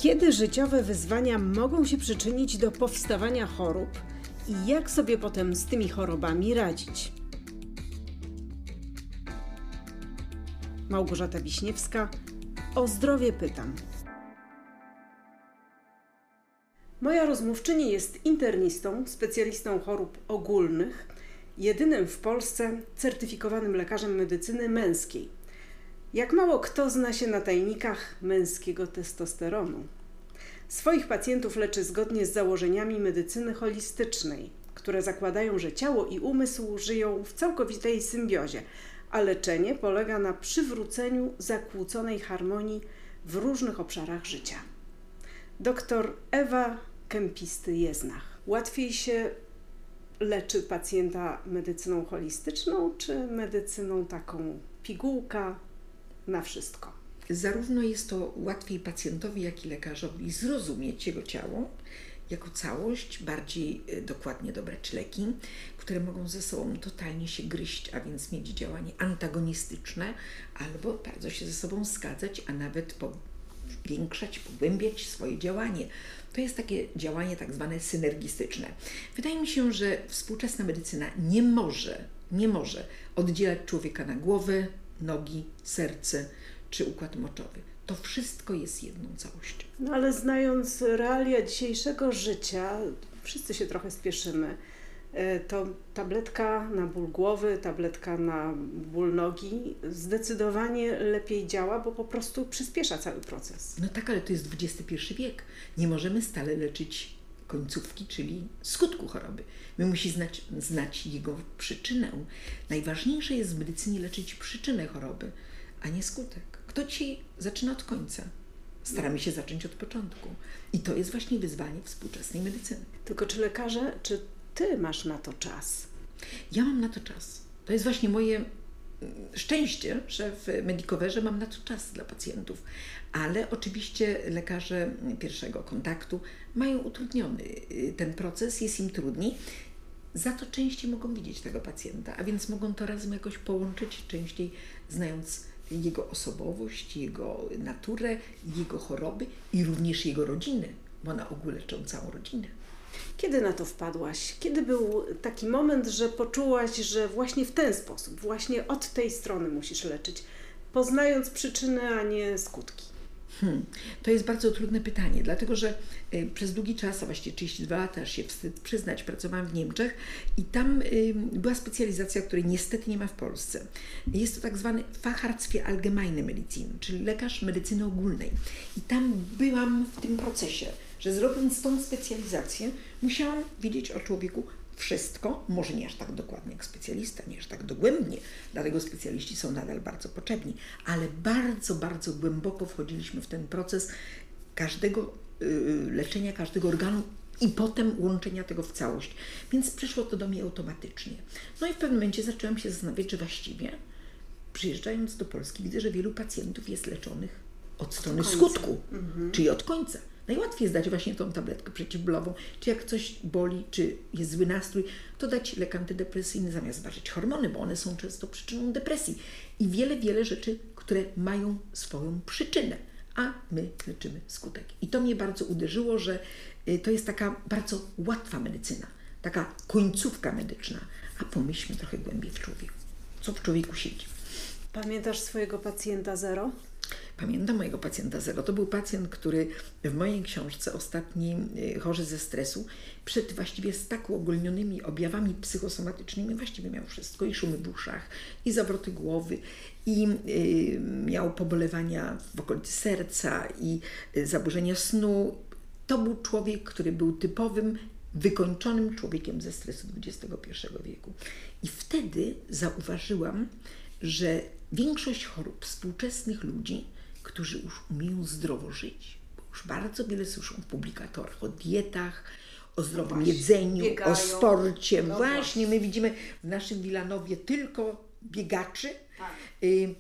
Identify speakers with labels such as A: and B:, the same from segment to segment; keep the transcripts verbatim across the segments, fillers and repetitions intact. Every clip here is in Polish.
A: Kiedy życiowe wyzwania mogą się przyczynić do powstawania chorób i jak sobie potem z tymi chorobami radzić? Małgorzata Wiśniewska, o zdrowie pytam. Moja rozmówczyni jest internistą, specjalistą chorób ogólnych, jedynym w Polsce certyfikowanym lekarzem medycyny męskiej. Jak mało kto zna się na tajnikach męskiego testosteronu. Swoich pacjentów leczy zgodnie z założeniami medycyny holistycznej, które zakładają, że ciało i umysł żyją w całkowitej symbiozie, a leczenie polega na przywróceniu zakłóconej harmonii w różnych obszarach życia. Doktor Ewa Kempisty-Jeznach. Łatwiej się leczy pacjenta medycyną holistyczną, czy medycyną taką pigułka na wszystko?
B: Zarówno jest to łatwiej pacjentowi, jak i lekarzowi zrozumieć jego ciało jako całość, bardziej dokładnie dobrać leki, które mogą ze sobą totalnie się gryźć, a więc mieć działanie antagonistyczne, albo bardzo się ze sobą zgadzać, a nawet powiększać, pogłębiać swoje działanie. To jest takie działanie tak zwane synergistyczne. Wydaje mi się, że współczesna medycyna nie może, nie może oddzielać człowieka na głowę, nogi, serce czy układ moczowy. To wszystko jest jedną całością.
A: No ale znając realia dzisiejszego życia, wszyscy się trochę spieszymy. To tabletka na ból głowy, tabletka na ból nogi zdecydowanie lepiej działa, bo po prostu przyspiesza cały proces.
B: No tak, ale to jest dwudziesty pierwszy wiek. Nie możemy stale leczyć końcówki, czyli skutku choroby. My musimy znać, znać jego przyczynę. Najważniejsze jest w medycynie leczyć przyczynę choroby, a nie skutek. Kto ci zaczyna od końca? Staramy się zacząć od początku. I to jest właśnie wyzwanie współczesnej medycyny.
A: Tylko czy lekarze, czy ty masz na to czas?
B: Ja mam na to czas. To jest właśnie moje szczęście, że w Medicoverze mam na to czas dla pacjentów. Ale oczywiście lekarze pierwszego kontaktu mają utrudniony ten proces, jest im trudniej. Za to częściej mogą widzieć tego pacjenta, a więc mogą to razem jakoś połączyć, częściej znając jego osobowość, jego naturę, jego choroby i również jego rodziny, bo na ogół leczą całą rodzinę.
A: Kiedy na to wpadłaś? Kiedy był taki moment, że poczułaś, że właśnie w ten sposób, właśnie od tej strony musisz leczyć, poznając przyczyny, a nie skutki?
B: Hmm. To jest bardzo trudne pytanie, dlatego że y, przez długi czas, a właściwie trzydzieści dwa lata, aż się wstyd przyznać, pracowałam w Niemczech i tam y, była specjalizacja, której niestety nie ma w Polsce. Jest to tak zwany Facharzt für Allgemeine Medizin, czyli lekarz medycyny ogólnej. I tam byłam w tym procesie, że zrobiąc tą specjalizację, musiałam wiedzieć o człowieku wszystko, może nie aż tak dokładnie jak specjalista, nie aż tak dogłębnie, dlatego specjaliści są nadal bardzo potrzebni, ale bardzo, bardzo głęboko wchodziliśmy w ten proces każdego yy, leczenia, każdego organu i potem łączenia tego w całość. Więc przyszło to do mnie automatycznie. No i w pewnym momencie zaczęłam się zastanawiać, że właściwie przyjeżdżając do Polski widzę, że wielu pacjentów jest leczonych od strony
A: od
B: skutku,
A: mhm.
B: czyli od końca. Najłatwiej jest dać właśnie tą tabletkę przeciwbólową, czy jak coś boli, czy jest zły nastrój, to dać lek antydepresyjny zamiast ważyć hormony, bo one są często przyczyną depresji. I wiele, wiele rzeczy, które mają swoją przyczynę, a my leczymy skutek. I to mnie bardzo uderzyło, że to jest taka bardzo łatwa medycyna, taka końcówka medyczna, a pomyślmy trochę głębiej w człowieku. Co w człowieku siedzi?
A: Pamiętasz swojego pacjenta zero?
B: Pamiętam mojego pacjenta zero. To był pacjent, który w mojej książce Ostatni chorzy ze stresu przed właściwie z tak uogólnionymi objawami psychosomatycznymi właściwie miał wszystko. I szumy w uszach, i zawroty głowy, i y, miał pobolewania w okolicy serca, i y, zaburzenia snu. To był człowiek, który był typowym, wykończonym człowiekiem ze stresu dwudziestego pierwszego wieku. I wtedy zauważyłam, że większość chorób współczesnych ludzi, którzy już umieją zdrowo żyć, bo już bardzo wiele słyszą w publikatorach o dietach, o zdrowym no jedzeniu, biegają, o sporcie. No właśnie, właśnie, my widzimy w naszym Wilanowie tylko biegaczy. Tak. Y,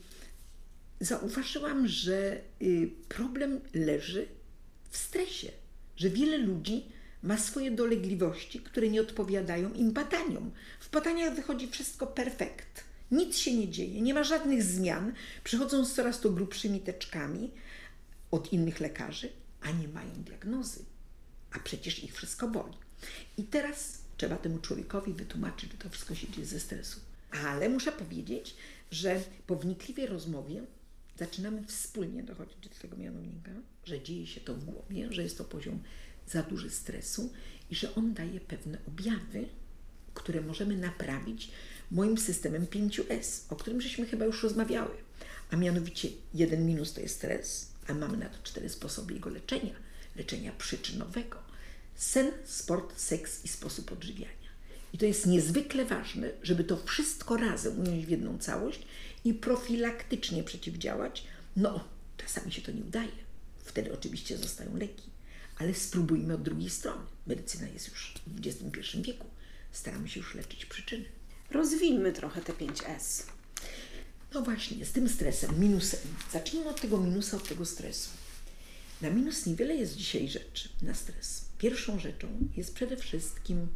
B: zauważyłam, że y, problem leży w stresie, że wiele ludzi ma swoje dolegliwości, które nie odpowiadają im badaniom. W badaniach wychodzi wszystko perfekt. Nic się nie dzieje, nie ma żadnych zmian, przychodzą z coraz to grubszymi teczkami od innych lekarzy, a nie mają diagnozy, a przecież ich wszystko boli. I teraz trzeba temu człowiekowi wytłumaczyć, że to wszystko się dzieje ze stresu. Ale muszę powiedzieć, że po wnikliwej rozmowie zaczynamy wspólnie dochodzić do tego mianownika, że dzieje się to w głowie, że jest to poziom za duży stresu i że on daje pewne objawy, które możemy naprawić moim systemem pięć S, o którym żeśmy chyba już rozmawiały. A mianowicie jeden minus to jest stres, a mamy na to cztery sposoby jego leczenia. Leczenia przyczynowego. Sen, sport, seks i sposób odżywiania. I to jest niezwykle ważne, żeby to wszystko razem ująć w jedną całość i profilaktycznie przeciwdziałać. No, czasami się to nie udaje. Wtedy oczywiście zostają leki. Ale spróbujmy od drugiej strony. Medycyna jest już w dwudziestym pierwszym wieku. Staramy się już leczyć przyczyny.
A: Rozwijmy trochę te pięć S.
B: No właśnie, z tym stresem, minusem. Zacznijmy od tego minusa, od tego stresu. Na minus niewiele jest dzisiaj rzeczy, na stres. Pierwszą rzeczą jest przede wszystkim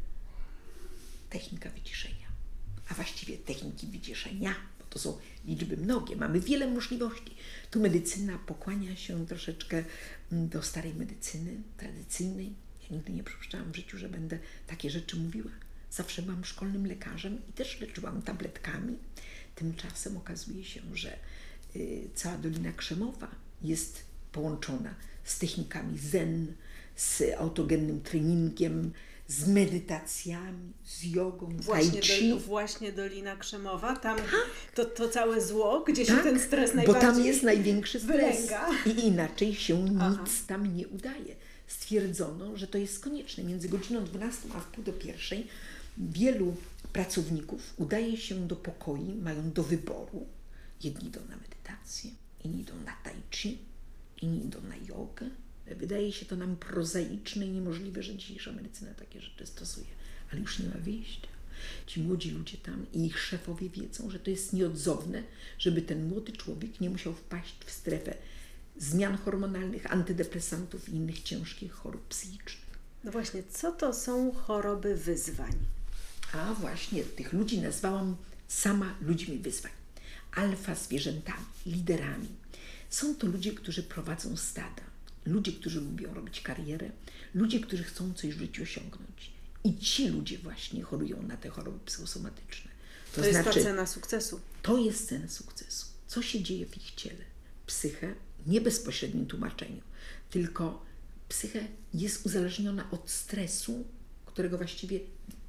B: technika wyciszenia. A właściwie techniki wyciszenia, bo to są liczby mnogie, mamy wiele możliwości. Tu medycyna pokłania się troszeczkę do starej medycyny, tradycyjnej. Ja nigdy nie przypuszczałam w życiu, że będę takie rzeczy mówiła. Zawsze byłam szkolnym lekarzem i też leczyłam tabletkami. Tymczasem okazuje się, że y, cała Dolina Krzemowa jest połączona z technikami zen, z autogennym treningiem, z medytacjami, z jogą,
A: Właśnie,
B: tai chi.
A: do, właśnie Dolina Krzemowa, tam to, to całe zło, gdzie się
B: Tak,
A: ten stres
B: bo
A: najbardziej
B: tam jest największy stres
A: wylęga.
B: i inaczej się
A: Aha.
B: nic tam nie udaje. Stwierdzono, że to jest konieczne. Między godziną dwunastą a wpół do pierwszej wielu pracowników udaje się do pokoi, mają do wyboru. Jedni idą na medytację, inni idą na tai chi, inni idą na jogę. Wydaje się to nam prozaiczne i niemożliwe, że dzisiejsza medycyna takie rzeczy stosuje. Ale już nie ma wyjścia. Ci młodzi ludzie tam i ich szefowie wiedzą, że to jest nieodzowne, żeby ten młody człowiek nie musiał wpaść w strefę zmian hormonalnych, antydepresantów i innych ciężkich chorób psychicznych.
A: No właśnie, co to są choroby wyzwań?
B: A właśnie, tych ludzi nazwałam sama ludźmi wyzwań. Alfa zwierzętami, liderami. Są to ludzie, którzy prowadzą stada. Ludzie, którzy lubią robić karierę. Ludzie, którzy chcą coś w życiu osiągnąć. I ci ludzie właśnie chorują na te choroby psychosomatyczne.
A: To, to jest znaczy, ta cena sukcesu.
B: To jest cena sukcesu. Co się dzieje w ich ciele? Psychę, nie bezpośrednim tłumaczeniu, tylko psychę jest uzależniona od stresu, którego właściwie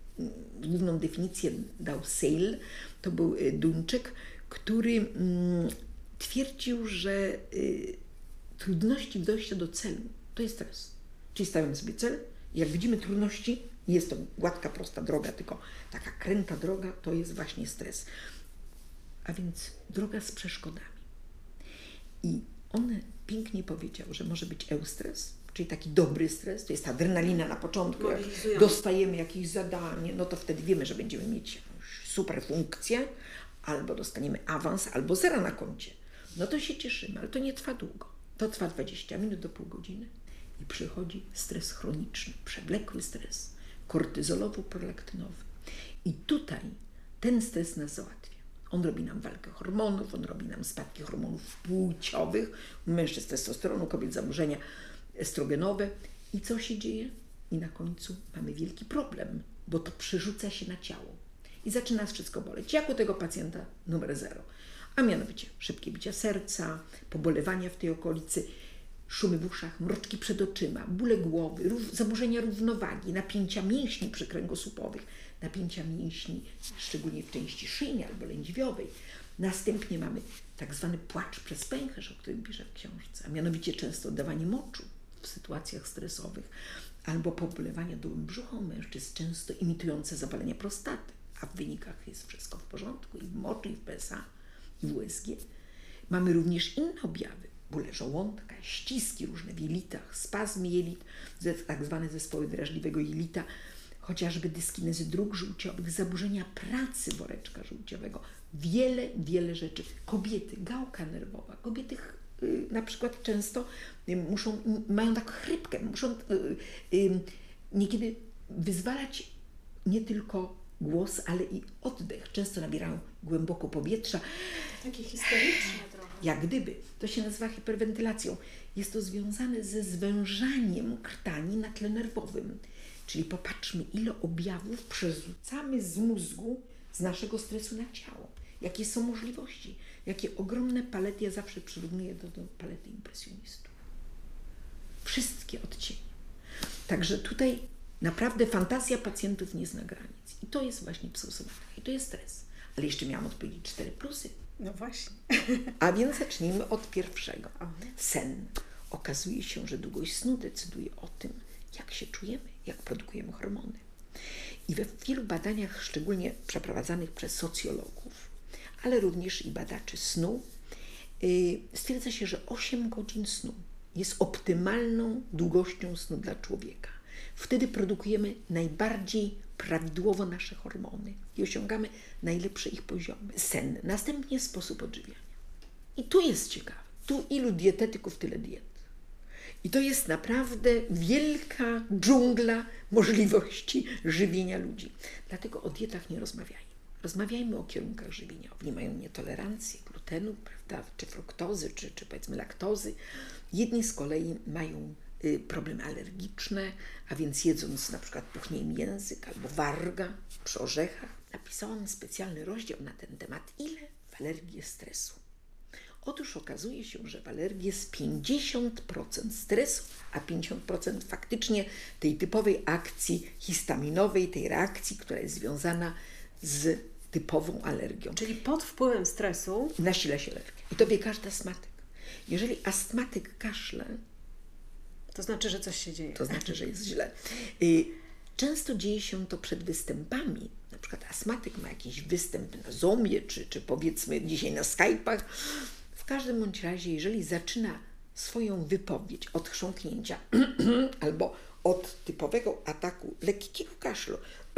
B: główną definicję dał Seyle. To był Duńczyk, który mm, twierdził, że y, trudności w dojściu do celu to jest stres. Czyli stawiamy sobie cel, jak widzimy trudności, nie jest to gładka, prosta droga, tylko taka kręta droga, to jest właśnie stres. A więc droga z przeszkodami. I on pięknie powiedział, że może być eustres, czyli taki dobry stres, to jest ta adrenalina na początku, jak dostajemy jakieś zadanie, no to wtedy wiemy, że będziemy mieć jakąś super funkcję, albo dostaniemy awans, albo zera na koncie. No to się cieszymy, ale to nie trwa długo. To trwa dwadzieścia minut do pół godziny i przychodzi stres chroniczny, przewlekły stres, kortyzolowo-prolaktynowy. I tutaj ten stres nas załatwia. On robi nam walkę hormonów, on robi nam spadki hormonów płciowych, u mężczyzn testosteronu, kobiet zaburzenia estrogenowe. I co się dzieje? I na końcu mamy wielki problem, bo to przerzuca się na ciało. I zaczyna nas wszystko boleć, jak u tego pacjenta numer zero. A mianowicie szybkie bicia serca, pobolewania w tej okolicy, szumy w uszach, mroczki przed oczyma, bóle głowy, rów, zaburzenia równowagi, napięcia mięśni przykręgosłupowych, napięcia mięśni, szczególnie w części szyjnej albo lędźwiowej. Następnie mamy tak zwany płacz przez pęcherz, o którym piszę w książce, a mianowicie często oddawanie moczu w sytuacjach stresowych albo pobolewania dołem brzucha u mężczyzn, często imitujące zapalenie prostaty, a w wynikach jest wszystko w porządku i w moczu, i w P S A, i w U S G. Mamy również inne objawy, bóle żołądka, ściski różne w jelitach, spazmy jelit, tak zwane zespoły drażliwego jelita, chociażby dyskinezy dróg żółciowych, zaburzenia pracy woreczka żółciowego, wiele, wiele rzeczy. Kobiety, gałka nerwowa, kobiety y, na przykład często y, muszą, y, mają taką chrypkę, muszą y, y, niekiedy wyzwalać nie tylko głos, ale i oddech. Często nabierają głęboko powietrza.
A: Takie historyczne trochę.
B: Jak gdyby. To się nazywa hiperwentylacją. Jest to związane ze zwężaniem krtani na tle nerwowym. Czyli popatrzmy, ile objawów przerzucamy z mózgu, z naszego stresu na ciało. Jakie są możliwości. Jakie ogromne palety, ja zawsze przyrównuję do, do palety impresjonistów. Wszystkie odcienie. Także tutaj naprawdę fantazja pacjentów nie zna granic. I to jest właśnie psychosomatyka. I to jest stres. Ale jeszcze miałam odpowiedzieć cztery plusy.
A: No właśnie.
B: A więc zacznijmy od pierwszego.
A: Aha.
B: Sen. Okazuje się, że długość snu decyduje o tym, jak się czujemy, jak produkujemy hormony. I we wielu badaniach, szczególnie przeprowadzanych przez socjologów, ale również i badaczy snu, yy, stwierdza się, że osiem godzin snu jest optymalną długością snu dla człowieka. Wtedy produkujemy najbardziej prawidłowo nasze hormony i osiągamy najlepsze ich poziomy. Sen. Następnie sposób odżywiania. I tu jest ciekawe. Tu ilu dietetyków, tyle diet. I to jest naprawdę wielka dżungla możliwości żywienia ludzi. Dlatego o dietach nie rozmawiajmy. Rozmawiajmy o kierunkach żywieniowych. Nie mają nietolerancję glutenu, prawda, czy fruktozy, czy, czy powiedzmy laktozy. Jedni z kolei mają y, problemy alergiczne, a więc jedząc na przykład puchnie im język albo warga przy orzechach. Napisałam specjalny rozdział na ten temat. Ile w alergii jest stresu? Otóż okazuje się, że w alergii jest pięćdziesiąt procent stresu, a pięćdziesiąt procent faktycznie tej typowej akcji histaminowej, tej reakcji, która jest związana z typową alergią.
A: Czyli pod wpływem stresu
B: nasila się alergia. I to wie każdy astmatyk. Jeżeli astmatyk kaszle,
A: to znaczy, że coś się dzieje.
B: To znaczy, że jest źle. Często dzieje się to przed występami. Na przykład astmatyk ma jakiś występ na Zoomie, czy, czy powiedzmy dzisiaj na Skype'ach. W każdym bądź razie, jeżeli zaczyna swoją wypowiedź od chrząknięcia albo od typowego ataku lekkiego kaszlu,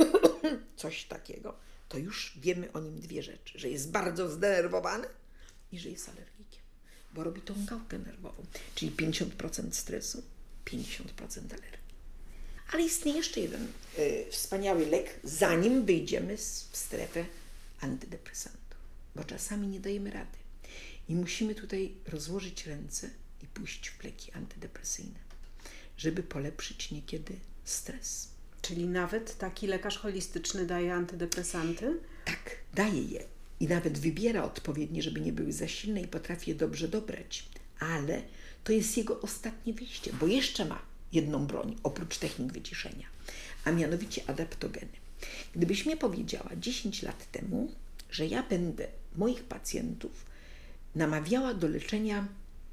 B: coś takiego, to już wiemy o nim dwie rzeczy. Że jest bardzo zdenerwowany i że jest alergikiem. Bo robi tą gałkę nerwową. Czyli pięćdziesiąt procent stresu, pięćdziesiąt procent alergii. Ale istnieje jeszcze jeden y, wspaniały lek, zanim wyjdziemy z, w strefę antydepresantów. Bo czasami nie dajemy rady. I musimy tutaj rozłożyć ręce i pójść w leki antydepresyjne, żeby polepszyć niekiedy stres.
A: Czyli nawet taki lekarz holistyczny daje antydepresanty?
B: Tak, daje je. I nawet wybiera odpowiednie, żeby nie były za silne i potrafi je dobrze dobrać. Ale to jest jego ostatnie wyjście, bo jeszcze ma jedną broń, oprócz technik wyciszenia, a mianowicie adaptogeny. Gdybyś mnie powiedziała dziesięć lat temu, że ja będę moich pacjentów namawiała do leczenia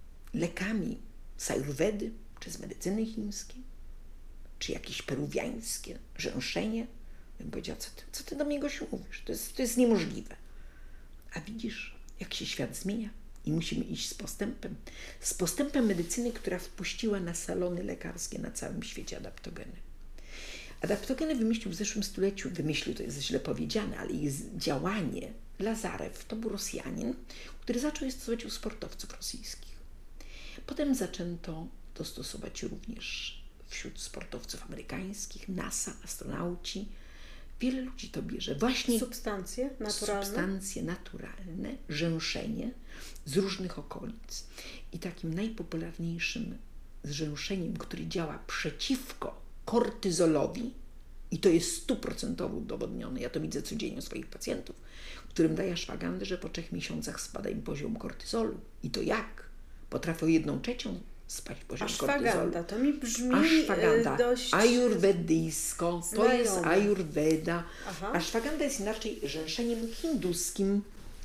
B: lekami z ajurwedy, czy z medycyny chińskiej, czy jakieś peruwiańskie, rzęszenie, bym powiedziała, co ty, co ty do mnie, Gosiu, mówisz? To jest, to jest niemożliwe. A widzisz, jak się świat zmienia i musimy iść z postępem. Z postępem medycyny, która wpuściła na salony lekarskie na całym świecie adaptogeny. Adaptogeny wymyślił w zeszłym stuleciu, wymyślił, to jest źle powiedziane, ale ich działanie, Lazarew, to był Rosjanin, który zaczął je stosować u sportowców rosyjskich. Potem zaczęto to stosować również wśród sportowców amerykańskich, NASA, astronauci. Wiele ludzi to bierze. Właśnie
A: substancje naturalne?
B: Substancje naturalne, rzęszenie z różnych okolic. I takim najpopularniejszym zrzęszeniem, który działa przeciwko kortyzolowi, i to jest stuprocentowo udowodnione, ja to widzę codziennie u swoich pacjentów, którym daję ashwagandę, że po trzech miesiącach spada im poziom kortyzolu. I to jak? Potrafią jedną trzecią spać poziom kortyzolu.
A: Ashwaganda, to mi brzmi
B: Ashwaganda,
A: dość
B: ajurwedyjsko, to
A: znajome.
B: jest ajurweda.
A: Aha.
B: Ashwaganda jest inaczej rzęszeniem hinduskim.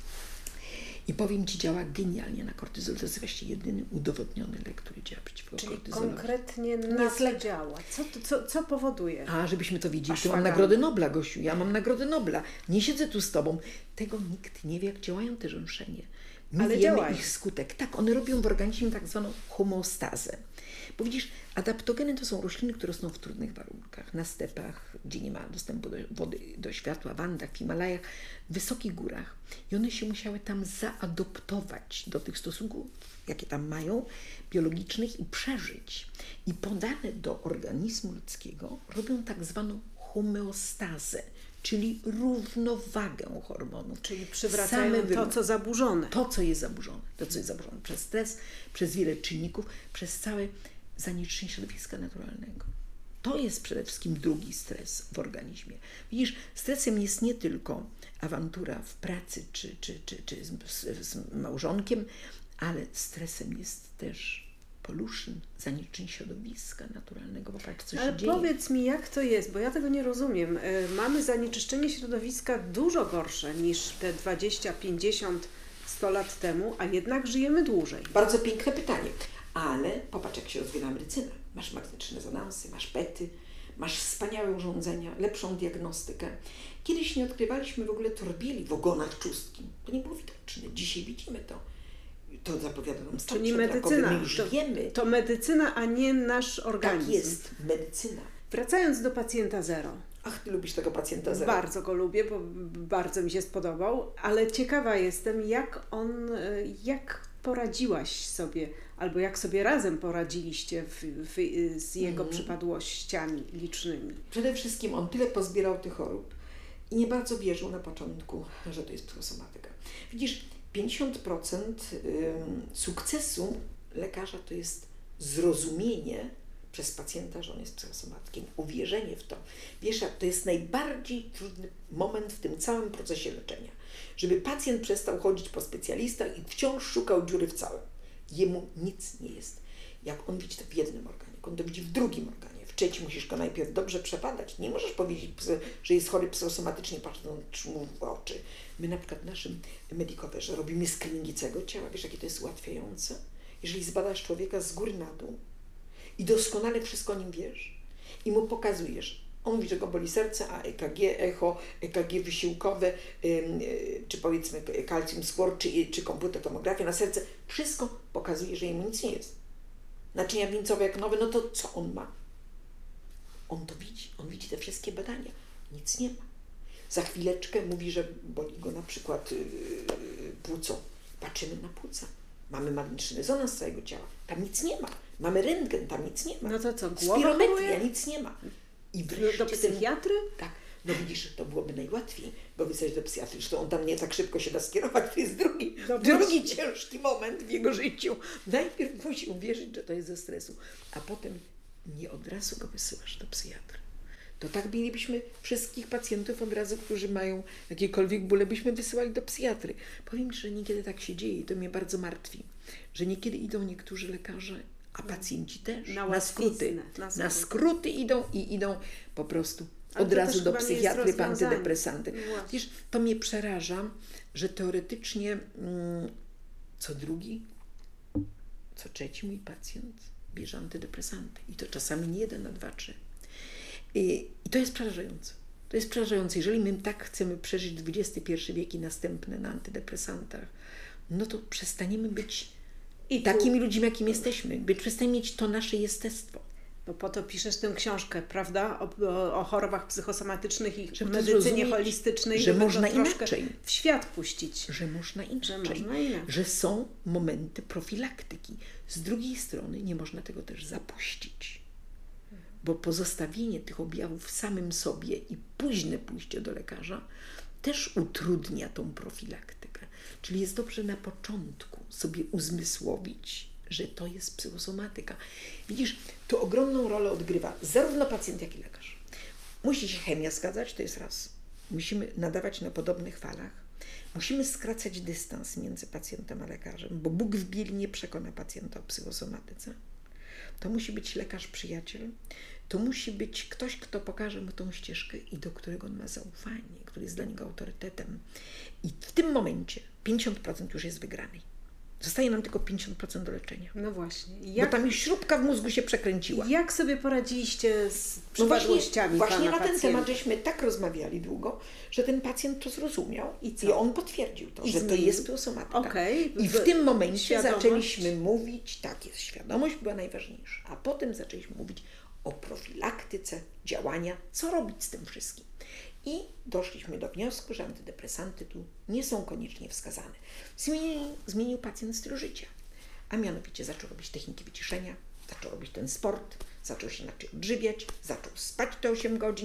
B: I powiem Ci, działa genialnie na kortyzol. To jest właściwie jedyny udowodniony lek, który działa przeciwko
A: Czyli
B: kortyzolowi.
A: konkretnie na co działa? Co, co, co powoduje?
B: A, żebyśmy to wiedzieli, to mam
A: Ashwaganda.
B: Nagrodę Nobla, Gosiu. Ja mam Nagrodę Nobla. Nie siedzę tu z Tobą. Tego nikt nie wie, jak działają te rzęszenie. My
A: Ale
B: wiemy
A: działają.
B: ich skutek. Tak, one robią w organizmie tak zwaną homeostazę. Bo widzisz, adaptogeny to są rośliny, które rosną w trudnych warunkach. Na stepach, gdzie nie ma dostępu do wody, do światła, w Andach, w Himalajach, w wysokich górach. I one się musiały tam zaadoptować do tych stosunków, jakie tam mają, biologicznych i przeżyć. I podane do organizmu ludzkiego robią tak zwaną homeostazę, czyli równowagę hormonów.
A: Czyli przywracają to, co zaburzone.
B: To, co jest zaburzone. To, co jest zaburzone przez stres, przez wiele czynników, przez całe zanieczyszczenie środowiska naturalnego. To jest przede wszystkim drugi stres w organizmie. Widzisz, stresem jest nie tylko awantura w pracy czy, czy, czy, czy z, z, z małżonkiem, ale stresem jest też pollution, zanieczyszczenie środowiska naturalnego. Popatrz, co
A: Ale
B: się dzieje.
A: powiedz mi, jak to jest, bo ja tego nie rozumiem. Mamy zanieczyszczenie środowiska dużo gorsze niż te dwadzieścia, pięćdziesiąt, sto lat temu, a jednak żyjemy dłużej.
B: Bardzo piękne pytanie. Ale popatrz, jak się rozwija medycyna. Masz magnetyczne rezonansy, masz pety, masz wspaniałe urządzenia, lepszą diagnostykę. Kiedyś nie odkrywaliśmy w ogóle torbieli w ogonach czustki. To nie było widoczne. Dzisiaj widzimy to. To zapowiada nam stan
A: Czyli medycyna.
B: My już
A: to,
B: wiemy.
A: To medycyna, a nie nasz organizm.
B: Tak jest, medycyna.
A: Wracając do pacjenta zero.
B: Ach, ty lubisz tego pacjenta zero.
A: Bardzo go lubię, bo bardzo mi się spodobał, ale ciekawa jestem, jak on, jak poradziłaś sobie, albo jak sobie razem poradziliście w, w, z jego mm. przypadłościami licznymi.
B: Przede wszystkim on tyle pozbierał tych chorób i nie bardzo wierzył na początku, że to jest psychosomatyka. Widzisz, pięćdziesiąt procent sukcesu lekarza to jest zrozumienie przez pacjenta, że on jest psychosomatykiem, uwierzenie w to. Wiesz, to jest najbardziej trudny moment w tym całym procesie leczenia, żeby pacjent przestał chodzić po specjalistach i wciąż szukał dziury w całym. Jemu nic nie jest. Jak on widzi to w jednym organie, jak on to widzi w drugim organie, w trzecim musisz go najpierw dobrze przebadać. Nie możesz powiedzieć, że jest chory psychosomatycznie, patrząc mu w oczy. My na przykład w naszym Medicoverze robimy screeningi całego ciała. Wiesz, jakie to jest ułatwiające? Jeżeli zbadasz człowieka z góry na dół i doskonale wszystko o nim wiesz i mu pokazujesz, on mówi, że go boli serce, a E K G, echo, E K G wysiłkowe, yy, yy, czy powiedzmy calcium score, czy, czy komputertomografia na serce, wszystko pokazuje, że jemu nic nie jest. Naczynia wieńcowe jak nowe, no to co on ma? On to widzi, on widzi te wszystkie badania. Nic nie ma. Za chwileczkę mówi, że boli go na przykład yy, płuco. Patrzymy na płuca. Mamy magnetyczny rezonans całego ciała. Tam nic nie ma. Mamy rentgen, tam nic nie ma.
A: No to co, głowa
B: spirometria, nic nie ma. I wreszcie
A: do psychiatry?
B: Ten, tak. No widzisz, to byłoby najłatwiej go wysłać do psychiatry. Zresztą on tam nie tak szybko się da skierować. To jest drugi,
A: no
B: drugi ciężki moment w jego życiu. Najpierw musi uwierzyć, że to jest ze stresu, a potem nie od razu go wysyłasz do psychiatry. To tak mielibyśmy wszystkich pacjentów od razu, którzy mają jakiekolwiek bóle, byśmy wysyłali do psychiatry. Powiem Ci, że niekiedy tak się dzieje i to mnie bardzo martwi, że niekiedy idą niektórzy lekarze, a pacjenci też, na, na skróty. Na, na skróty idą i idą po prostu od razu do psychiatry, po antydepresanty. No wiesz, to mnie przeraża, że teoretycznie mm, co drugi, co trzeci mój pacjent bierze antydepresanty. I to czasami nie jeden, a dwa, trzy. I, I to jest przerażające. To jest przerażające. Jeżeli my tak chcemy przeżyć dwudziesty pierwszy wiek i następne na antydepresantach, no to przestaniemy być I takimi tu... ludźmi, jakim jesteśmy. By przestaniemy mieć to nasze jestestwo.
A: Bo po to piszesz tę książkę, prawda? O, o, o chorobach psychosomatycznych i
B: żeby
A: medycynie holistycznej.
B: Że można inaczej.
A: W świat puścić.
B: Że można inaczej.
A: Że, można inaczej.
B: Że są momenty profilaktyki. Z drugiej strony nie można tego też zapuścić. Bo pozostawienie tych objawów samym sobie i późne pójście do lekarza też utrudnia tą profilaktykę. Czyli jest dobrze na początku sobie uzmysłowić, że to jest psychosomatyka. Widzisz, tu ogromną rolę odgrywa zarówno pacjent, jak i lekarz. Musi się chemia zgadzać, to jest raz. Musimy nadawać na podobnych falach. Musimy skracać dystans między pacjentem a lekarzem, bo Bóg w bieli nie przekona pacjenta o psychosomatyce. To musi być lekarz przyjaciel, to musi być ktoś, kto pokaże mu tą ścieżkę i do którego on ma zaufanie, który jest dla niego autorytetem. I w tym momencie pięćdziesiąt procent już jest wygranej. Zostaje nam tylko pięćdziesiąt procent do leczenia.
A: No właśnie. Jak,
B: bo tam już śrubka w mózgu się przekręciła.
A: Jak sobie poradziliście z przypadłościami
B: no właśnie, właśnie na ten
A: pacjenta?
B: temat żeśmy tak rozmawiali długo, że ten pacjent to zrozumiał i, co? I on potwierdził to,
A: I
B: że
A: zmienił.
B: to jest psychosomatyka.
A: Okay.
B: I w tym momencie
A: Świadomość.
B: zaczęliśmy mówić, tak jest, świadomość była najważniejsza, a potem zaczęliśmy mówić o profilaktyce działania, co robić z tym wszystkim. I doszliśmy do wniosku, że antydepresanty tu nie są koniecznie wskazane. Zmienił, zmienił pacjent styl życia, a mianowicie zaczął robić techniki wyciszenia, zaczął robić ten sport, zaczął się inaczej odżywiać, zaczął spać te osiem godzin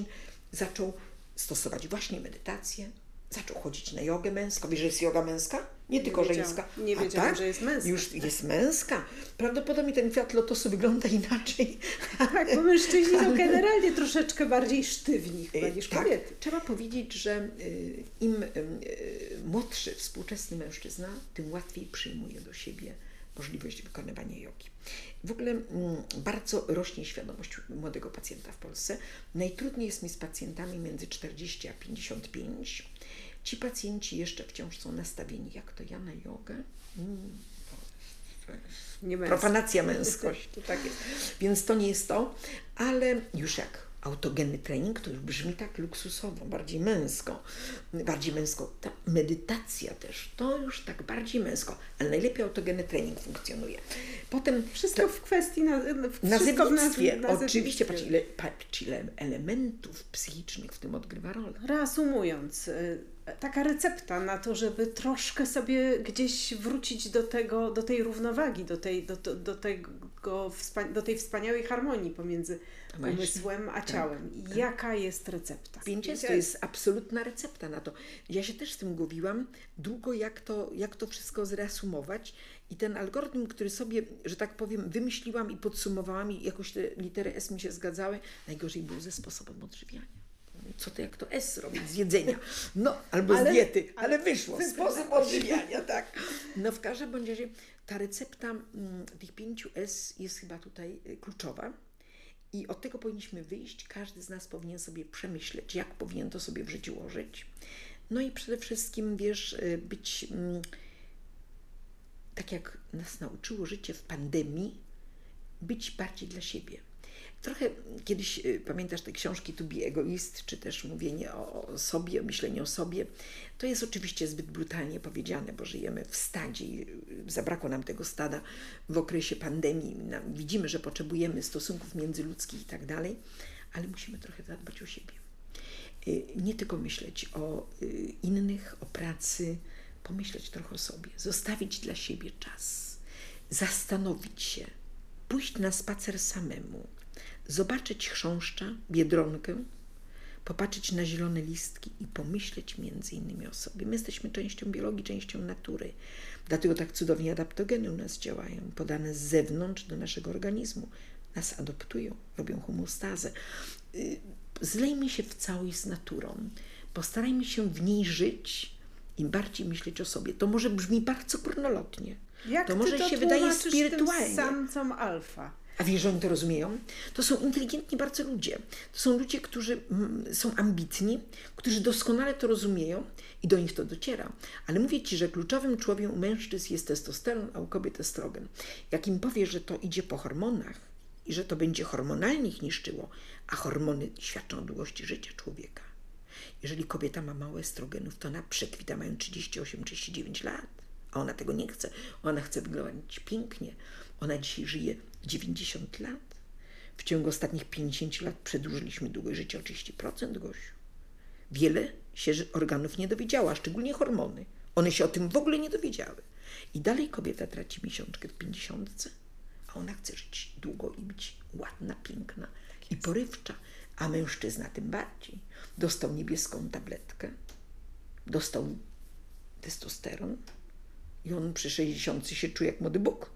B: zaczął stosować właśnie medytację, zaczął chodzić na jogę męską. Wiesz, że jest joga męska? Nie tylko
A: wiedziałam,
B: żeńska.
A: nie
B: A
A: wiedziałam,
B: tak?
A: że jest męska.
B: Już jest męska. Prawdopodobnie ten kwiat lotosu wygląda inaczej.
A: Tak, bo mężczyźni są generalnie troszeczkę bardziej sztywni chyba niż
B: tak.
A: kobiety.
B: Trzeba powiedzieć, że y, im y, młodszy współczesny mężczyzna, tym łatwiej przyjmuje do siebie możliwość wykonywania jogi. W ogóle mm, bardzo rośnie świadomość młodego pacjenta w Polsce. Najtrudniej jest mi z pacjentami między czterdzieści a pięćdziesiąt pięć. Ci pacjenci jeszcze wciąż są nastawieni, jak to ja na jogę? Mm, to jest,
A: Nie męskie.
B: profanacja męskości, tak jest. Więc to nie jest to, ale już jak autogenny trening, to już brzmi tak luksusowo, bardziej męsko, bardziej męsko. Ta medytacja też, to już tak bardziej męsko, ale najlepiej autogenny trening funkcjonuje. Potem
A: Wszystko w kwestii na, w
B: nazewnictwie,
A: w naz-
B: oczywiście, patrz ile, patrz ile elementów psychicznych w tym odgrywa rolę.
A: Reasumując, y, taka recepta na to, żeby troszkę sobie gdzieś wrócić do tego, do tej równowagi, do tej, do, do, do tego, wspa- do tej wspaniałej harmonii pomiędzy
B: Właśnie.
A: umysłem a ciałem.
B: tak.
A: Jaka jest recepta?
B: pięć S to jest absolutna recepta na to. Ja się też z tym głowiłam długo, jak to, jak to wszystko zreasumować i ten algorytm, który sobie, że tak powiem, wymyśliłam i podsumowałam i jakoś te litery S mi się zgadzały, najgorzej było ze sposobem odżywiania. Co to jak to S robić z jedzenia? No, albo
A: Ale-
B: z diety, ale,
A: ale
B: wyszło.
A: wybrać.
B: Sposób odżywiania, tak. No w każdym bądź razie ta recepta mm, tych pięciu S jest chyba tutaj y, kluczowa. I od tego powinniśmy wyjść. Każdy z nas powinien sobie przemyśleć, jak powinien to sobie w życiu ułożyć. No i przede wszystkim, wiesz, być mm, tak jak nas nauczyło życie w pandemii, być bardziej dla siebie. Trochę kiedyś, y, pamiętasz te książki To be egoist, czy też mówienie o, o sobie, myślenie o sobie. To jest oczywiście zbyt brutalnie powiedziane, bo żyjemy w stadzie i y, zabrakło nam tego stada w okresie pandemii. Nam, widzimy, że potrzebujemy stosunków międzyludzkich i tak dalej, ale musimy trochę zadbać o siebie. Y, nie tylko myśleć o y, innych, o pracy, pomyśleć trochę o sobie, zostawić dla siebie czas, zastanowić się, pójść na spacer samemu, zobaczyć chrząszcza, biedronkę, popatrzeć na zielone listki i pomyśleć między innymi o sobie. My jesteśmy częścią biologii, częścią natury. Dlatego tak cudownie adaptogeny u nas działają, podane z zewnątrz do naszego organizmu. Nas adoptują, robią homostazę. Zlejmy się w całość z naturą. Postarajmy się w niej żyć i bardziej myśleć o sobie. To może brzmi bardzo górnolotnie.
A: Jak
B: to
A: ty
B: może
A: to
B: się wydaje
A: tłumaczysz
B: spirytualnie.
A: tym samcom alfa?
B: A wiesz, że oni to rozumieją? To są inteligentni bardzo ludzie. To są ludzie, którzy mm, są ambitni, którzy doskonale to rozumieją i do nich to dociera. Ale mówię Ci, że kluczowym człowiekiem u mężczyzn jest testosteron, a u kobiet estrogen. Jak im powiesz, że to idzie po hormonach i że to będzie hormonalnie ich niszczyło, a hormony świadczą o długości życia człowieka. Jeżeli kobieta ma mało estrogenów, to ona przekwita, mają trzydzieści osiem trzydzieści dziewięć lat, a ona tego nie chce. Ona chce wyglądać pięknie. Ona dzisiaj żyje dziewięćdziesiąt lat. W ciągu ostatnich pięćdziesięciu lat przedłużyliśmy długość życia o trzydzieści procent, Gosiu. Wiele się organów nie dowiedziała, szczególnie hormony. One się o tym w ogóle nie dowiedziały. I dalej kobieta traci miesiączkę w pięćdziesiątce, a ona chce żyć długo i być ładna, piękna i porywcza. A mężczyzna tym bardziej. Dostał niebieską tabletkę, dostał testosteron i on przy sześćdziesiątce się czuje jak młody Bóg.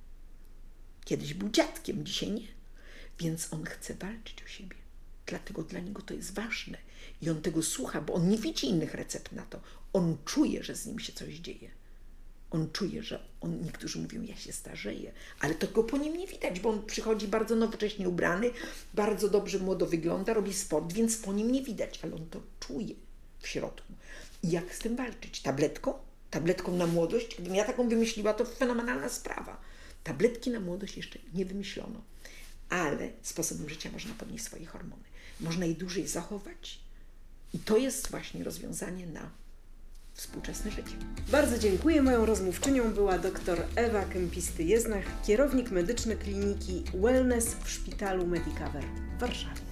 B: Kiedyś był dziadkiem, dzisiaj nie. Więc on chce walczyć o siebie. Dlatego dla niego to jest ważne. I on tego słucha, bo on nie widzi innych recept na to. On czuje, że z nim się coś dzieje. On czuje, że on, niektórzy mówią, ja się starzeję, ale to go po nim nie widać, bo on przychodzi bardzo nowocześnie ubrany, bardzo dobrze młodo wygląda, robi sport, więc po nim nie widać, ale on to czuje w środku. I jak z tym walczyć? Tabletką? Tabletką na młodość? Gdybym ja taką wymyśliła, to fenomenalna sprawa. Tabletki na młodość jeszcze nie wymyślono, ale sposobem życia można podnieść swoje hormony. Można je dłużej zachować i to jest właśnie rozwiązanie na współczesne życie.
A: Bardzo dziękuję. Moją rozmówczynią była dr Ewa Kempisty-Jeznach, kierownik medyczny kliniki Wellness w szpitalu Medicover w Warszawie.